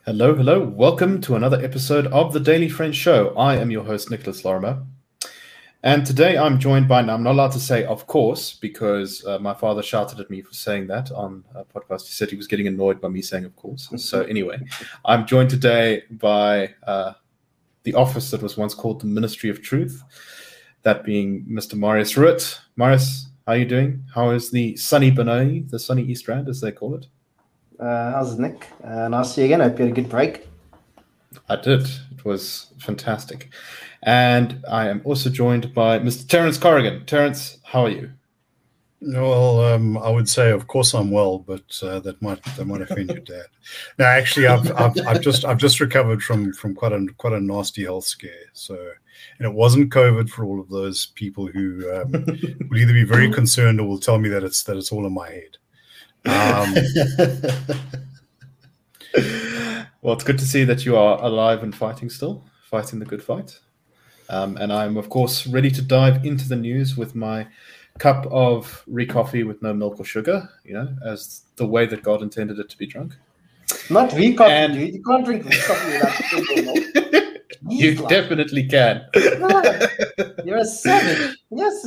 Hello, hello. Welcome to another episode of the Daily French Show. I am your host, Nicholas Lorimer. And today I'm joined by, now I'm not allowed to say of course, because my father shouted at me for saying that on a podcast. He said he was getting annoyed by me saying of course. So anyway, I'm joined today by the office that was once called the Ministry of Truth, that being Mr. Marius Ruit. Marius, how are you doing? How is the sunny Benoni, the sunny East Rand, as they call it? How's it, Nick? Nice to see you again. I hope you had a good break. I did. It was fantastic. And I am also joined by Mr. Terence Corrigan. Terence, how are you? Well, I would say, of course, I'm well, but that might offend your dad. No, actually, I've just recovered from quite a nasty health scare. So, and it wasn't COVID for all of those people who will either be very concerned or will tell me that it's all in my head. Well, it's good to see that you are alive and fighting still, fighting the good fight. And I'm, of course, ready to dive into the news with my cup of re-coffee with no milk or sugar, as the way that God intended it to be drunk. Not re-coffee, dude. You can't drink re-coffee without sugar or milk. You definitely can. No, you're a savage. Yes,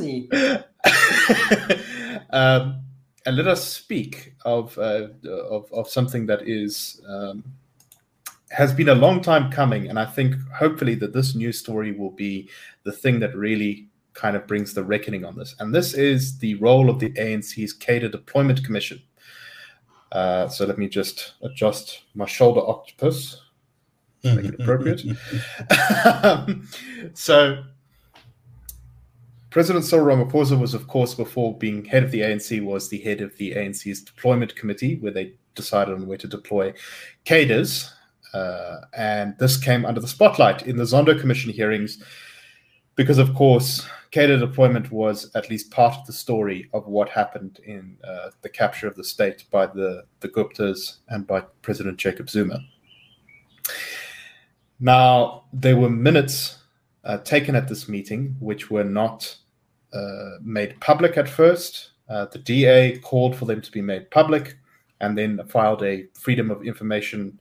and let us speak of something that has been a long time coming, and I think hopefully that this news story will be the thing that really kind of brings the reckoning on this. And this is the role of the ANC's Cadre Deployment Commission. So let me just adjust my shoulder octopus to make it appropriate. So President Cyril Ramaphosa was, of course, before being head of the ANC, was the head of the ANC's deployment committee, where they decided on where to deploy cadres. And this came under the spotlight in the Zondo Commission hearings because, of course, cadre deployment was at least part of the story of what happened in the capture of the state by the Guptas and by President Jacob Zuma. Now, there were minutes taken at this meeting which were not made public at first. The DA called for them to be made public and then filed a Freedom of Information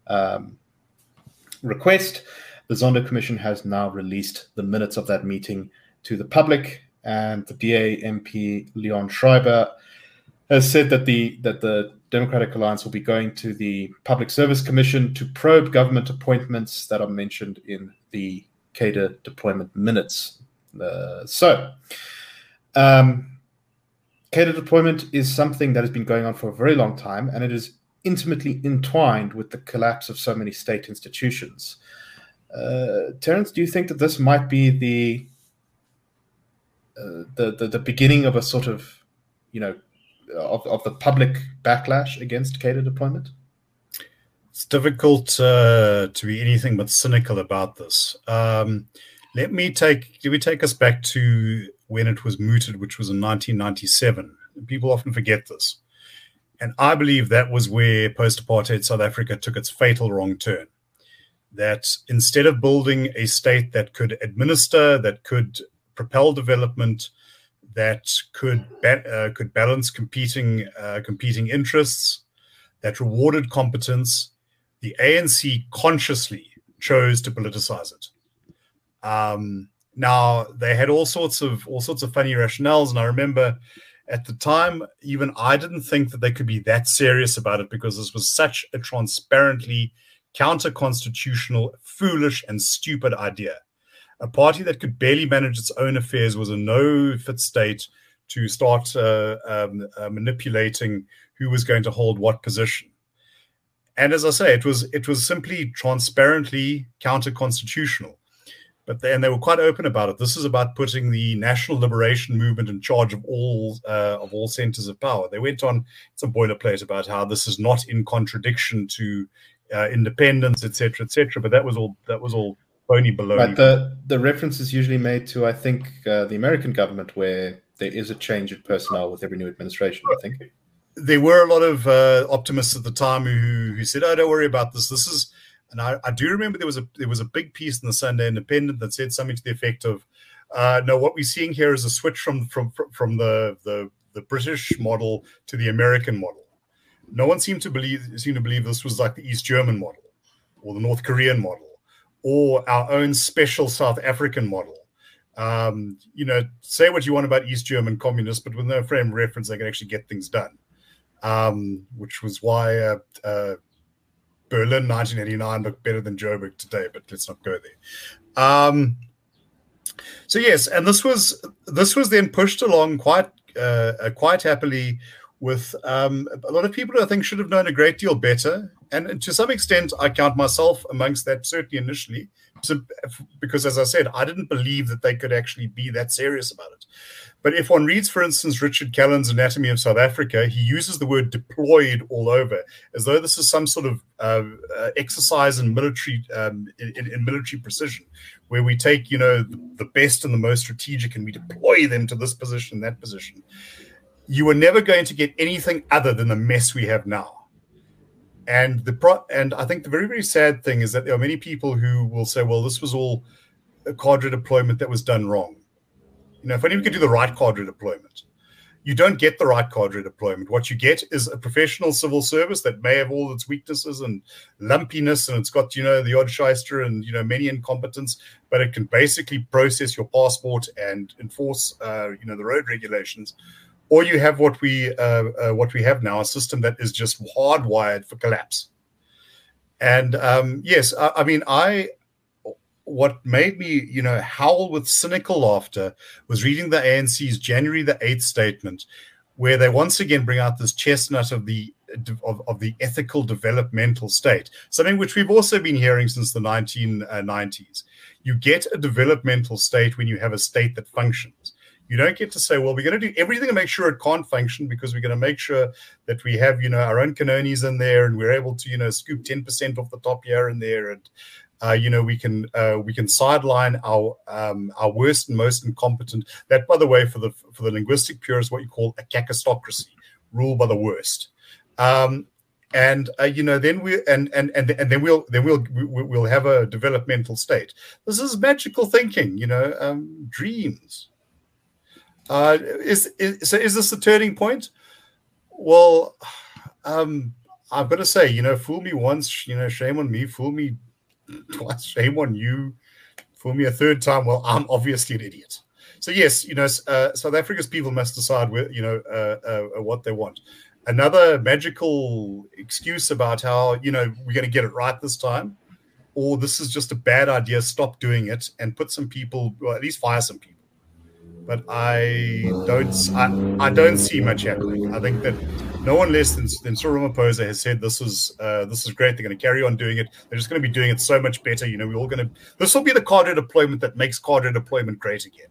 request. The Zondo Commission has now released the minutes of that meeting to the public, and the DA MP Leon Schreiber has said that the Democratic Alliance will be going to the Public Service Commission to probe government appointments that are mentioned in the cadre deployment minutes. Cadre deployment is something that has been going on for a very long time, and it is intimately entwined with the collapse of so many state institutions. Terence, do you think that this might be the beginning of a sort of, of the public backlash against cadre deployment? It's difficult to be anything but cynical about this. Let me take us back to when it was mooted, which was in 1997. People often forget this. And I believe that was where post-apartheid South Africa took its fatal wrong turn. That instead of building a state that could administer, that could propel development, that could balance competing interests, that rewarded competence, the ANC consciously chose to politicize it. Now they had all sorts of funny rationales, and I remember at the time, even I didn't think that they could be that serious about it because this was such a transparently counter-constitutional, foolish, and stupid idea. A party that could barely manage its own affairs was in no fit state to start manipulating who was going to hold what position. And as I say, it was simply transparently counter-constitutional. But they were quite open about it. This is about putting the National Liberation Movement in charge of all centers of power. They went on some boilerplate about how this is not in contradiction to independence, etc., etc. But that was all phony baloney. But the reference is usually made to, I think, the American government, where there is a change in personnel with every new administration, I think. There were a lot of optimists at the time who said, "Oh, don't worry about this. This is." And I do remember there was a big piece in the Sunday Independent that said something to the effect of, "No, what we're seeing here is a switch from the British model to the American model." No one seemed to believe this was like the East German model. or the North Korean model, or our own special South African model. Say what you want about East German communists, but with no frame of reference, they can actually get things done. Which was why Berlin 1989 looked better than Joburg today, but let's not go there. So yes, and this was then pushed along quite happily with a lot of people who I think should have known a great deal better. And to some extent, I count myself amongst that, certainly initially, because as I said, I didn't believe that they could actually be that serious about it. But if one reads, for instance, Richard Callan's Anatomy of South Africa, he uses the word deployed all over, as though this is some sort of exercise in military in military precision, where we take the best and the most strategic and we deploy them to this position, that position. You are never going to get anything other than the mess we have now. And I think the very, very sad thing is that there are many people who will say, well, this was all a cadre deployment that was done wrong. If only we could do the right cadre deployment. You don't get the right cadre deployment. What you get is a professional civil service that may have all its weaknesses and lumpiness, and it's got, the odd shyster and, many incompetence, but it can basically process your passport and enforce, the road regulations. Or you have what we have now, a system that is just hardwired for collapse. And yes, what made me, howl with cynical laughter was reading the ANC's January the 8th statement, where they once again bring out this chestnut of the ethical developmental state, something which we've also been hearing since the 1990s. You get a developmental state when you have a state that functions. You don't get to say, well, we're going to do everything to make sure it can't function because we're going to make sure that we have, our own canonis in there and we're able to, scoop 10% off the top here and there. And, we can sideline our worst and most incompetent. That, by the way, for the linguistic purists, what you call a cacistocracy, rule by the worst. Then we'll have a developmental state. This is magical thinking, dreams. Is this the turning point? Well, I've got to say, fool me once, shame on me. Fool me twice, shame on you. Fool me a third time, well, I'm obviously an idiot. So yes, South Africa's people must decide where, what they want. Another magical excuse about how, we're going to get it right this time, or this is just a bad idea, stop doing it and put some people, or at least fire some people. But I don't see much happening. I think that no one less than Cyril Ramaphosa has said this is great. They're going to carry on doing it. They're just going to be doing it so much better. This will be the cadre deployment that makes cadre deployment great again.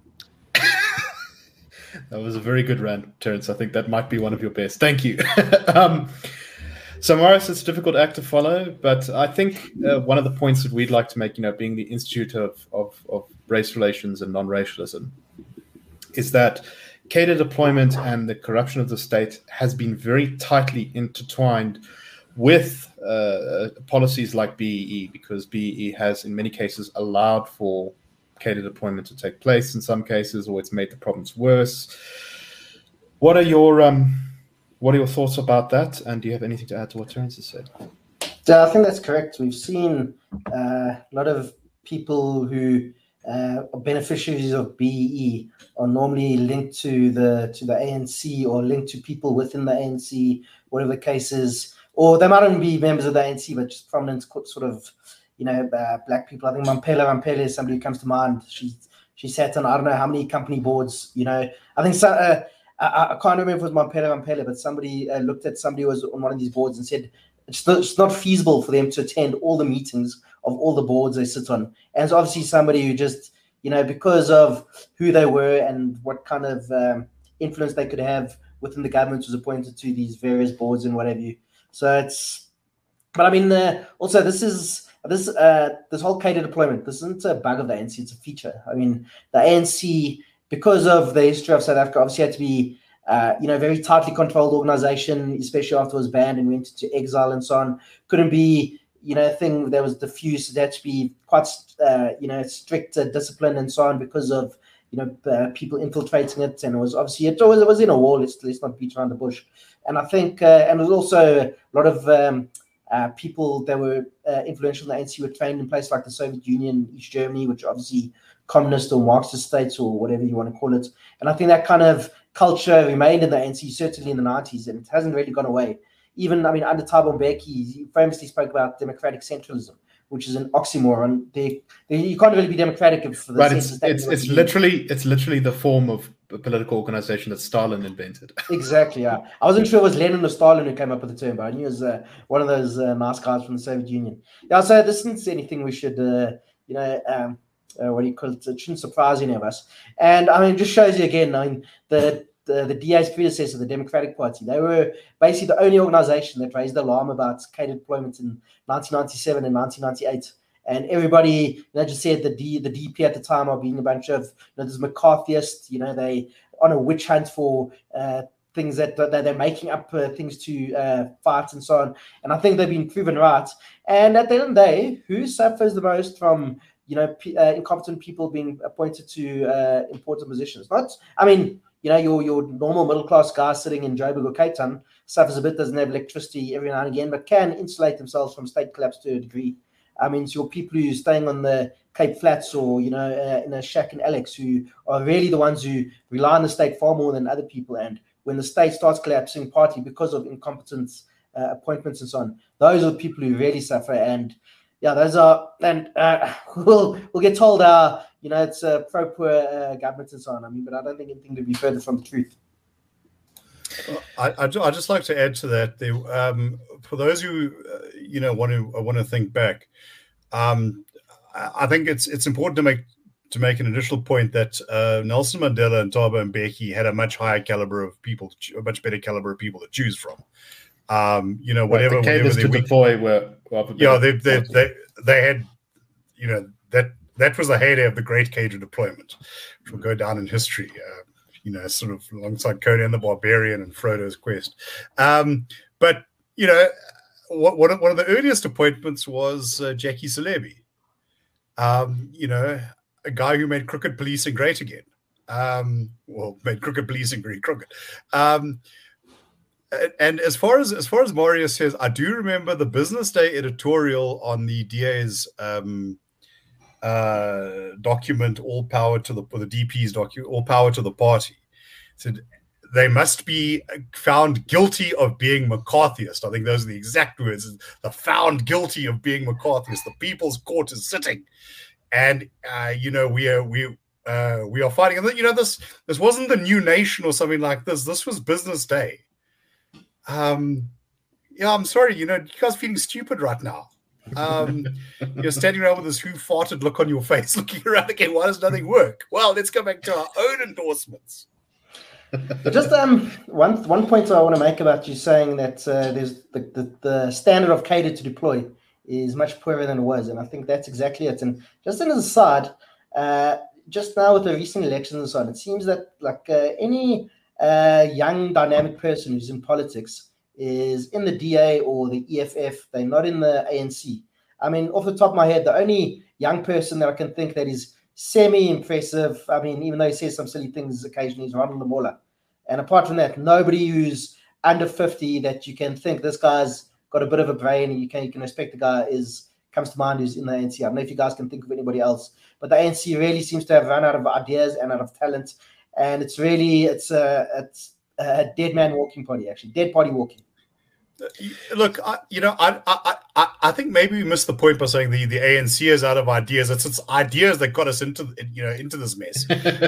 That was a very good rant, Terence. I think that might be one of your best. Thank you. So, Marius, it's a difficult act to follow, but I think one of the points that we'd like to make, being the Institute of Race Relations and Non-Racialism, is that cadre deployment and the corruption of the state has been very tightly intertwined with policies like BEE, because BEE has, in many cases, allowed for cadre deployment to take place in some cases, or it's made the problems worse. What are your thoughts about that? And do you have anything to add to what Terence has said? Yeah, I think that's correct. We've seen a lot of people who beneficiaries of BEE are normally linked to the ANC or linked to people within the ANC, whatever the case is, or they might even be members of the ANC, but just prominent sort of, black people. I think Mamphela is somebody who comes to mind. She sat on I don't know how many company boards. I think so. I can't remember if it was Mamphela, but somebody looked at somebody who was on one of these boards and said it's not feasible for them to attend all the meetings of all the boards they sit on. And it's obviously somebody who just, because of who they were and what kind of influence they could have within the government, was appointed to these various boards and whatever you. So but I mean, also this whole cadre deployment, this isn't a bug of the ANC, it's a feature. I mean, the ANC, because of the history of South Africa, obviously had to be, very tightly controlled organization, especially after it was banned and went into exile and so on. Couldn't be, a thing that was diffuse. It had to be quite, strict discipline and so on because of, people infiltrating it. And it was obviously, it was in a war. Let's not beat around the bush. And I think, and it was also a lot of people that were influential in the ANC were trained in places like the Soviet Union, East Germany, which are obviously communist or Marxist states or whatever you want to call it. And I think that kind of culture remained in the ANC, certainly in the 90s, and it hasn't really gone away. Even, I mean, under Thabo Mbeki, he famously spoke about democratic centralism, which is an oxymoron. You can't really be democratic if the right. It's literally the form of political organization that Stalin invented. Exactly. Yeah, I wasn't sure it was Lenin or Stalin who came up with the term, but I knew it was one of those nice guys from the Soviet Union. Yeah. So this isn't anything we should, what do you call it? It shouldn't surprise any of us. And I mean, it just shows you again. I mean, the DA's predecessor, the Democratic Party, they were basically the only organization that raised the alarm about cadre deployment in 1997 and 1998. And everybody, just said the DP at the time are being a bunch of, this McCarthyist, they on a witch hunt for things that they're making up things to fight and so on. And I think they've been proven right. And at the end of the day, who suffers the most from incompetent people being appointed to important positions? Your normal middle class guy sitting in Joburg or Cape Town suffers a bit, doesn't have electricity every now and again, but can insulate themselves from state collapse to a degree. I mean, it's your people who are staying on the Cape Flats or, in a shack in Alex who are really the ones who rely on the state far more than other people. And when the state starts collapsing, partly because of incompetence, appointments and so on, those are the people who really suffer. And yeah, those are, and we'll get told, it's a pro-poor government and so on. I mean, but I don't think anything could be further from the truth. I'd just like to add to that. For those who want to think back, I think it's important to make an additional point that Nelson Mandela and Thabo Mbeki had a much higher caliber of people, a much better caliber of people to choose from. Whatever they deploy were. They had, that was the heyday of the Great Cadre Deployment, which will go down in history. Sort of alongside Conan the Barbarian and Frodo's Quest. But one of the earliest appointments was Jackie Selebi. A guy who made crooked policing great again. Made crooked policing very crooked. And as far as Mario says, I do remember the Business Day editorial on the DA's document, All Power to the DP's document, All Power to the Party. Said they must be found guilty of being McCarthyist. I think those are the exact words. The found guilty of being McCarthyist. The People's Court is sitting, and we are fighting. And this wasn't the New Nation or something like this. This was Business Day. I'm sorry. You guys are feeling stupid right now. You're standing around with this who farted look on your face, looking around again. Why does nothing work? Well, let's go back to our own endorsements. Just one point I want to make about you saying that there's the standard of cadre to deploy is much poorer than it was, and I think that's exactly it. And just as an aside, just now with the recent elections and so on, it seems that any young dynamic person who's in politics is in the DA or the EFF. They're not in the ANC. I mean, off the top of my head, the only young person that I can think that is semi-impressive, I mean, even though he says some silly things occasionally, is Ronald Lamola. And apart from that, nobody who's under 50 that you can think this guy's got a bit of a brain and you can respect the guy comes to mind who's in the ANC. I don't know if you guys can think of anybody else, but the ANC really seems to have run out of ideas and out of talent. And it's a dead man walking party, actually. Dead party walking. Look, I think maybe we missed the point by saying the ANC is out of ideas. It's ideas that got us into this mess.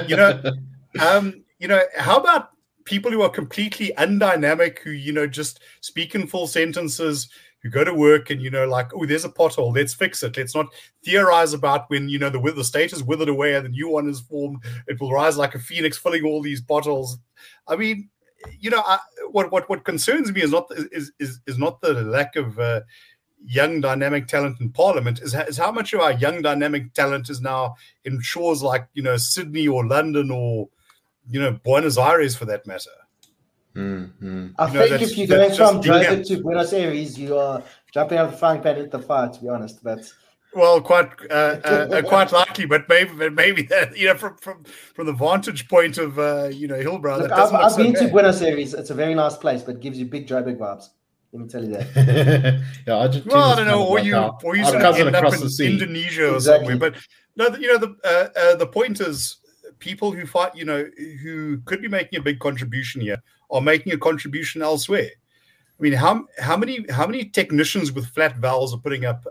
How about people who are completely undynamic, who just speak in full sentences, who go to work and there's a pothole, let's fix it. Let's not theorize about when the state is withered away and the new one is formed. It will rise like a phoenix, filling all these potholes. I mean, what concerns me is not the lack of young dynamic talent in Parliament, is how much of our young dynamic talent is now in shores like Sydney or London or Buenos Aires for that matter. Mm-hmm. I think if you're going from Joburg to Buenos Aires, you are jumping out of the frying pan into the fire. To be honest, that's. Well, quite likely, but maybe that from the vantage point of Hillbrow. Look, I've been to Buenos Aires. It's a very nice place, but gives you big Joburg vibes. Let me tell you that. Yeah, Argentina. Well, I don't know, or you sort of end up in Indonesia or somewhere. But no, the point is, people who fight, who could be making a big contribution here, are making a contribution elsewhere. I mean, how many technicians with flat valves are putting up,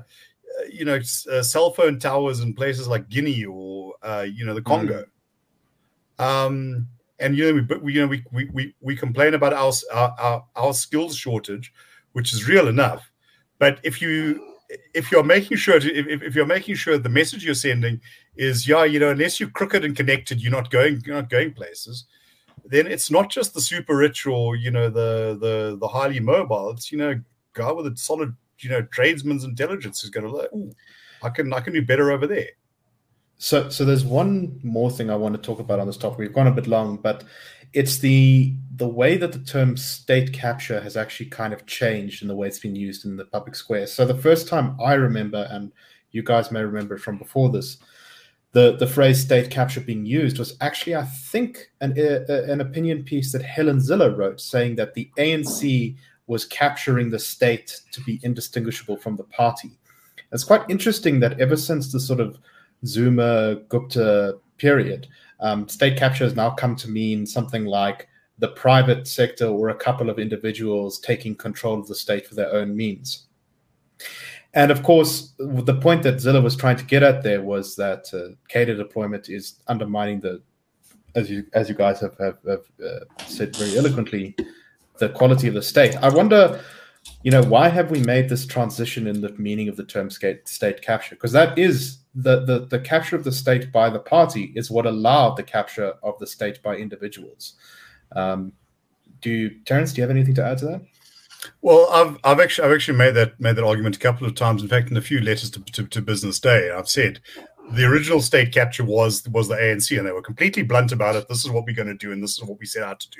cell phone towers in places like Guinea or the Congo? And we complain about our skills shortage, which is real enough. But if you're making sure the message you're sending is, unless you're crooked and connected, you're not going places, then it's not just the super rich or the highly mobile. It's guy with a solid tradesman's intelligence who's going to like, I can do better over there. So there's one more thing I want to talk about on this topic. We've gone a bit long, but it's the way that the term state capture has actually kind of changed in the way it's been used in the public square. So the first time I remember, and you guys may remember it from before this, the phrase state capture being used was actually, I think, an opinion piece that Helen Zille wrote saying that the ANC was capturing the state to be indistinguishable from the party. It's quite interesting that ever since the sort of Zuma Gupta period, state capture has now come to mean something like the private sector or a couple of individuals taking control of the state for their own means. And of course, the point that Zille was trying to get at there was that cadre deployment is undermining as you guys have said very eloquently, the quality of the state. I wonder, why have we made this transition in the meaning of the term state capture? Because that is the capture of the state by the party is what allowed the capture of the state by individuals. Terence, do you have anything to add to that? Well, I've actually made that argument a couple of times. In fact, in a few letters to Business Day, I've said the original state capture was the ANC, and they were completely blunt about it. This is what we're going to do, and this is what we set out to do.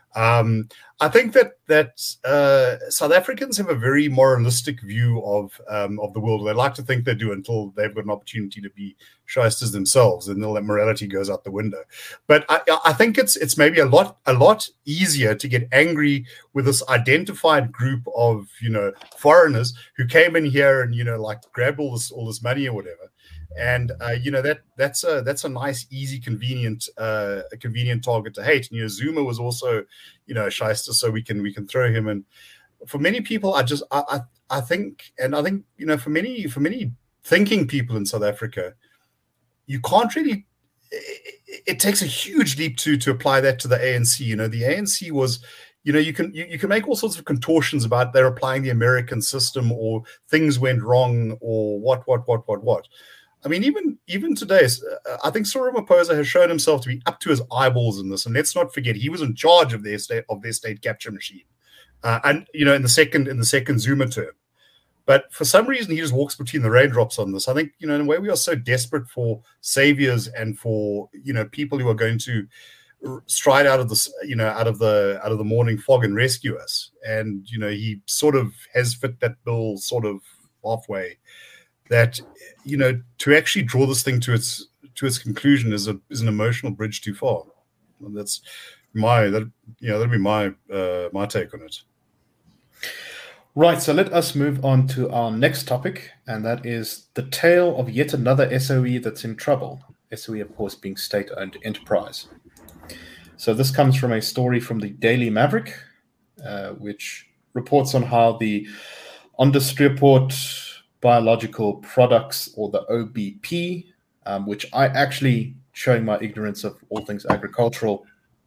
I think that South Africans have a very moralistic view of the world. They like to think they do until they've got an opportunity to be shysters themselves, and then that morality goes out the window. But I think it's maybe a lot easier to get angry with this identified group of foreigners who came in here and grabbed all this money or whatever. And that's a nice, easy, convenient target to hate. And Zuma was also a shyster, so we can throw him in. For many people, I think for many thinking people in South Africa, you can't really. It takes a huge leap to apply that to the ANC. The ANC was. You can make all sorts of contortions about they're applying the American system or things went wrong or what. I mean, even today, I think Cyril Ramaphosa has shown himself to be up to his eyeballs in this. And let's not forget, he was in charge of their state capture machine, and in the second Zuma term. But for some reason, he just walks between the raindrops on this. I think in a way we are so desperate for saviors and for people who are going to stride out of this out of the morning fog and rescue us. And he sort of has fit that bill sort of halfway. That to actually draw this thing to its conclusion is an emotional bridge too far. And that'd be my take on it. Right, so let us move on to our next topic, and that is the tale of yet another SOE that's in trouble. SOE, of course, being state-owned enterprise. So this comes from a story from the Daily Maverick, which reports on how the Onderstreeport Biological Products, or the OBP, which I actually, showing my ignorance of all things agricultural,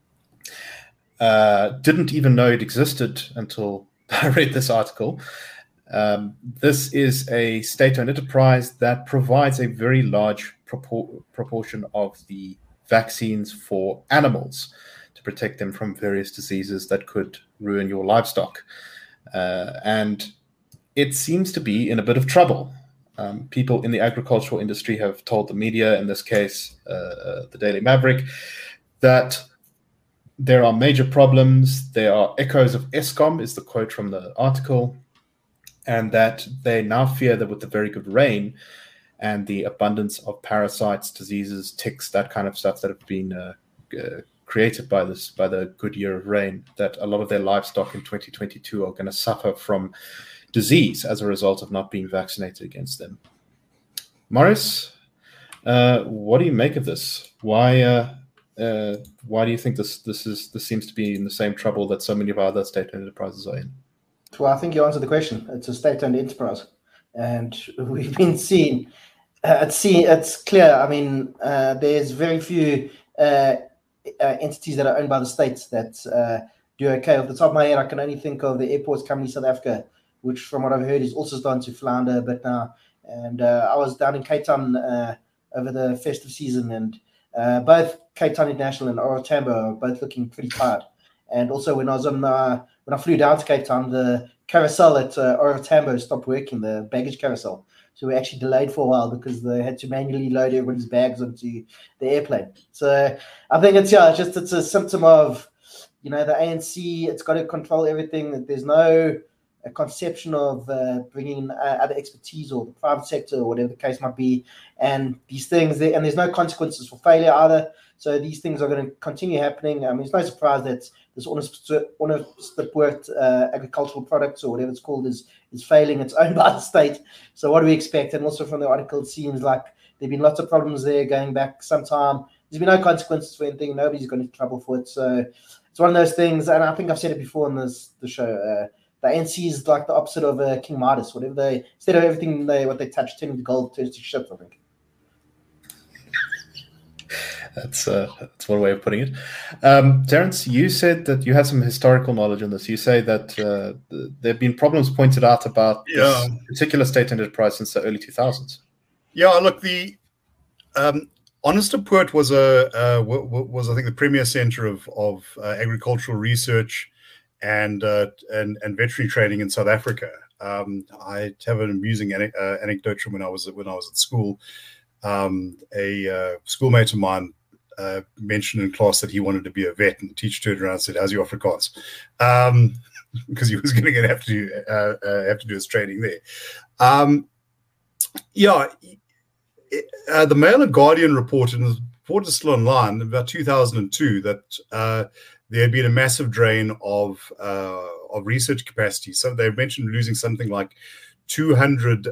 didn't even know it existed until I read this article. This is a state-owned enterprise that provides a very large proportion of the vaccines for animals to protect them from various diseases that could ruin your livestock. And it seems to be in a bit of trouble. People in the agricultural industry have told the media, in this case, the Daily Maverick, that there are major problems. There are echoes of Eskom, is the quote from the article, and that they now fear that with the very good rain and the abundance of parasites, diseases, ticks, that kind of stuff that have been created by the good year of rain, that a lot of their livestock in 2022 are going to suffer from disease as a result of not being vaccinated against them. Morris, what do you make of this? Why do you think this seems to be in the same trouble that so many of our other state-owned enterprises are in? Well, I think you answered the question. It's a state-owned enterprise, and we've been seeing. It's clear. I mean, there's very few entities that are owned by the states that do okay. Off the top of my head, I can only think of the Airports Company South Africa, which, from what I've heard, is also starting to flounder a bit now. And I was down in Cape Town over the festive season, and both Cape Town International and OR Tambo are both looking pretty tired. And also, when I flew down to Cape Town, the carousel at OR Tambo stopped working, the baggage carousel. So we actually delayed for a while because they had to manually load everybody's bags onto the airplane. So I think it's a symptom of, the ANC. It's got to control everything. There's no conception of bringing other expertise or the private sector or whatever the case might be. And these things, and there's no consequences for failure either. So these things are going to continue happening. I mean, it's no surprise that this Onderstepoort agricultural products, or whatever it's called, is failing. It's owned by the state. So what do we expect? And also from the article, it seems like there have been lots of problems there going back some time. There's been no consequences for anything. Nobody's gone into trouble for it. So it's one of those things, and I think I've said it before on the show. The ANC is like the opposite of King Midas. Instead of everything what they touch turning to gold, turns to shit, I think. That's one way of putting it. Terence, you said that you had some historical knowledge on this. You say that there have been problems pointed out about this particular state enterprise since the early 2000s. Yeah, look, the Onderstepoort was I think the premier center of agricultural research and veterinary training in South Africa. I have an amusing anecdote from when I was at school. A schoolmate of mine mentioned in class that he wanted to be a vet, and the teacher turned around and said, "How's your Afrikaans?" Because he was going to have to do his training there. The Mail and Guardian reported, and the report is still online, about 2002, that there had been a massive drain of research capacity. So they mentioned losing something like 200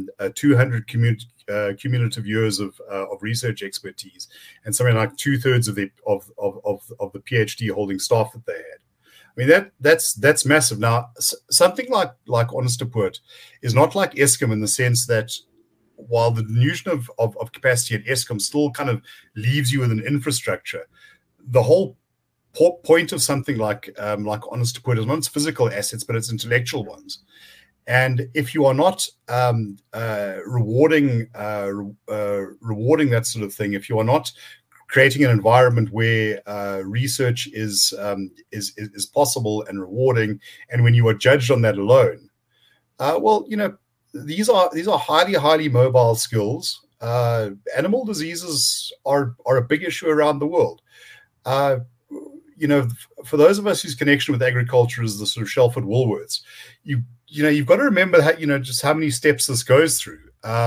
cumulative years of research expertise, and something like 2/3 of the PhD holding staff that they had. I mean, that's massive. Now, something like Onderstepoort is not like Eskom in the sense that while the diminution of capacity at Eskom still kind of leaves you with an infrastructure, the whole point of something like Onderstepoort is not its physical assets, but its intellectual ones. And if you are not rewarding that sort of thing, if you are not creating an environment where research is possible and rewarding, and when you are judged on that alone, these are highly mobile skills. Animal diseases are a big issue around the world. For those of us whose connection with agriculture is the sort of Shelford Woolworths, you've got to remember just how many steps this goes through.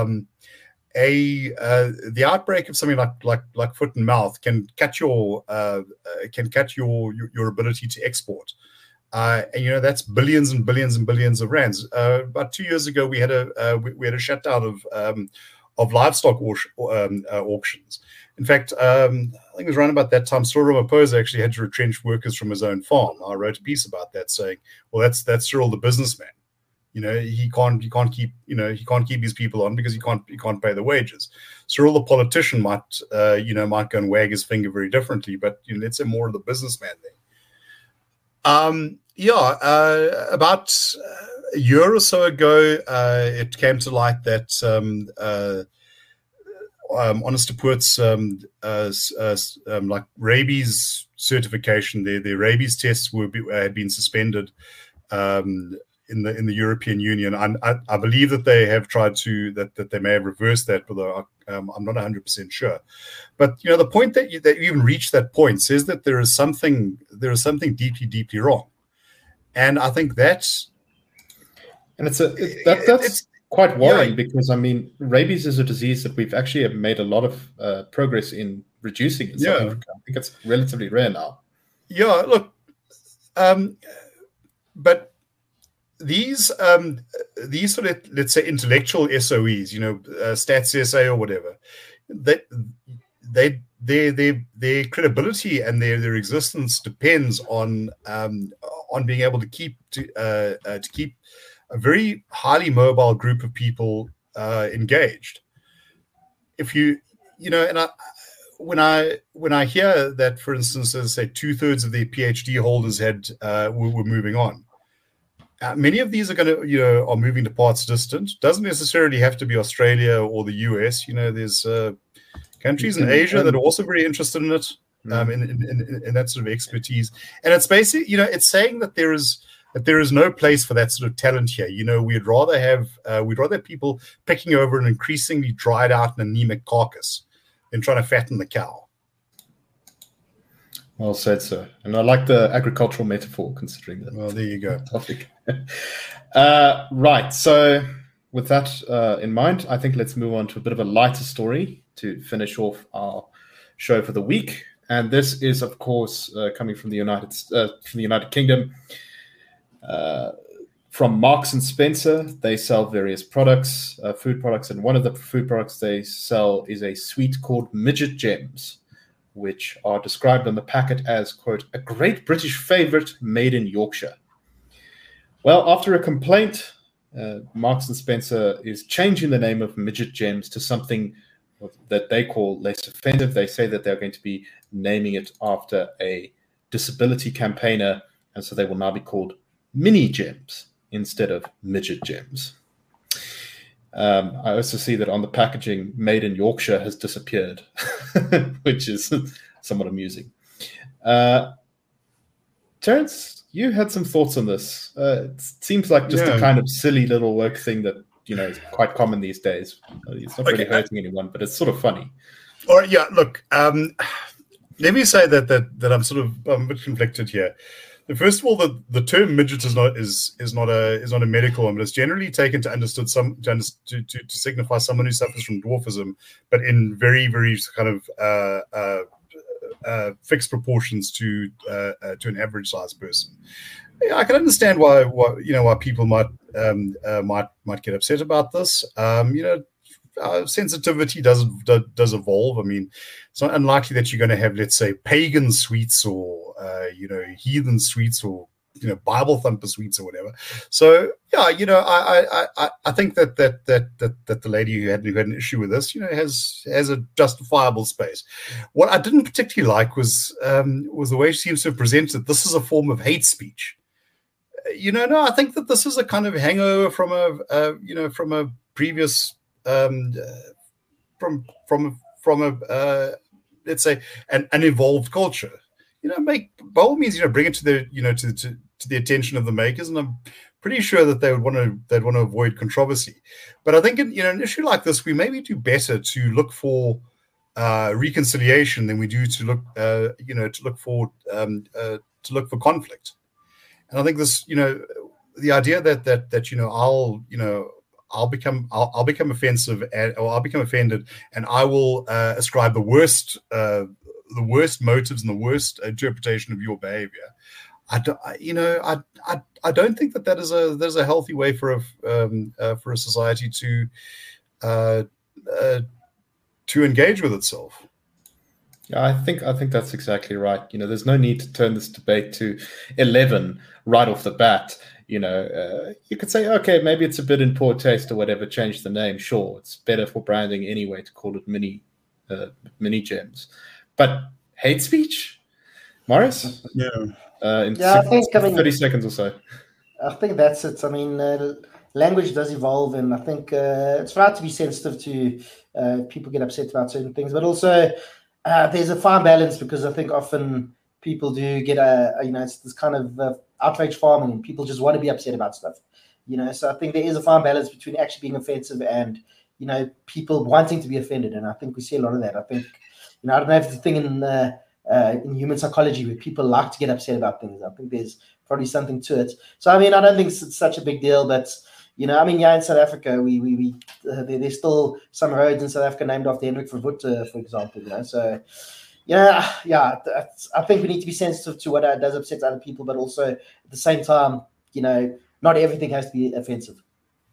The outbreak of something like foot and mouth can cut your ability to export. And that's billions and billions and billions of rands. About 2 years ago, we had a shutdown of livestock auctions. In fact, I think it was around about that time, Cyril Ramaphosa actually had to retrench workers from his own farm. I wrote a piece about that, saying, "Well, that's Cyril the businessman. He can't keep his people on because he can't pay the wages. Cyril the politician might go and wag his finger very differently, but let's say more of the businessman there." About a year or so ago, it came to light that Onderstepoort's like rabies certification, their rabies tests had been suspended in the European Union. I believe that they have tried that they may have reversed that, although I'm not 100% sure. But the point that you even reached that point says that there is something deeply, deeply wrong. And I think that's quite worrying, because I mean, rabies is a disease that we've actually made a lot of progress in reducing in South Africa. I think it's relatively rare now. Yeah, look, but these sort of, let's say, intellectual SOEs, Stats SA or whatever, their credibility and their existence depends on being able to keep a very highly mobile group of people engaged. If when I hear that, for instance, as I say, 2/3 of the PhD holders were moving on. Many of these are are moving to parts distant. Doesn't necessarily have to be Australia or the US. There's countries in Asia that are also very interested in it, in that sort of expertise. And it's basically, it's saying that there is no place for that sort of talent here. We'd rather have people picking over an increasingly dried out and anemic carcass than trying to fatten the cow. Well said, sir. And I like the agricultural metaphor, considering that. Well, there you go. Topic. Right. So with that in mind, I think let's move on to a bit of a lighter story to finish off our show for the week. And this is, of course, coming from the United Kingdom. From Marks and Spencer. They sell various products, food products, and one of the food products they sell is a sweet called Midget Gems, which are described on the packet as, quote, a great British favorite made in Yorkshire. Well, after a complaint, Marks and Spencer is changing the name of Midget Gems to something that they call less offensive. They say that they're going to be naming it after a disability campaigner, and so they will now be called Mini Gems instead of Midget Gems. I also see that on the packaging, made in Yorkshire has disappeared, which is somewhat amusing. Terence, you had some thoughts on this. It seems like just a kind of silly little work thing that, is quite common these days. It's not really hurting anyone, but it's sort of funny. Or look, let me say that I'm a bit conflicted here. First of all, the term midget is not a medical one, but it's generally taken to signify someone who suffers from dwarfism, but in very, very kind of fixed proportions to an average sized person. I can understand why people might get upset about this. Sensitivity does evolve. I mean, it's not unlikely that you're going to have, let's say, pagan sweets or heathen sweets or Bible thumper sweets or whatever. So I think that the lady who had an issue with this has a justifiable space. What I didn't particularly like was the way she seems to have presented this as a form of hate speech. No, I think that this is a kind of hangover from a previous from a let's say an evolved culture. By all means, bring it to the to the attention of the makers, and I'm pretty sure that they'd want to avoid controversy. But I think in an issue like this, we maybe do better to look for reconciliation than we do to look for conflict. And I think this, the idea that I'll become offensive or I'll become offended, and I will ascribe the worst motives and the worst interpretation of your behavior. I don't think that is a healthy way for a society to engage with itself. Yeah, I think that's exactly right. There's no need to turn this debate to 11 right off the bat. You could say, okay, maybe it's a bit in poor taste or whatever, change the name. Sure, it's better for branding anyway to call it mini gems. But hate speech? Morris? Yeah. In 30 seconds or so. I think that's it. I mean, language does evolve, and I think it's right to be sensitive to people get upset about certain things, but also there's a fine balance, because I think often people do get it's this kind of outrage farming, and people just want to be upset about stuff, So I think there is a fine balance between actually being offensive and people wanting to be offended, and I think we see a lot of that. I think I don't know if it's a thing in human psychology where people like to get upset about things. I think there's probably something to it. So I mean, I don't think it's such a big deal, but I mean, in South Africa, there's still some roads in South Africa named after Hendrik Verwoerd, for example. So I think we need to be sensitive to what does upset other people, but also at the same time, not everything has to be offensive.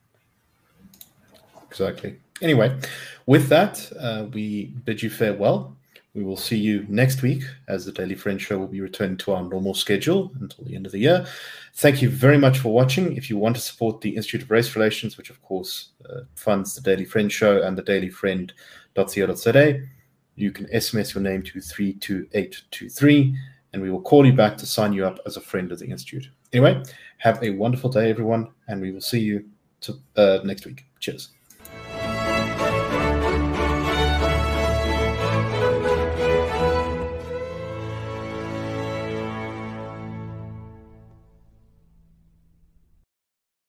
Exactly. Anyway, with that, we bid you farewell. We will see you next week as the Daily Friend Show will be returning to our normal schedule until the end of the year. Thank you very much for watching. If you want to support the Institute of Race Relations, which of course funds the Daily Friend Show and the dailyfriend.co.za, you can SMS your name to 32823 and we will call you back to sign you up as a friend of the Institute. Anyway, have a wonderful day, everyone, and we will see you next week. Cheers.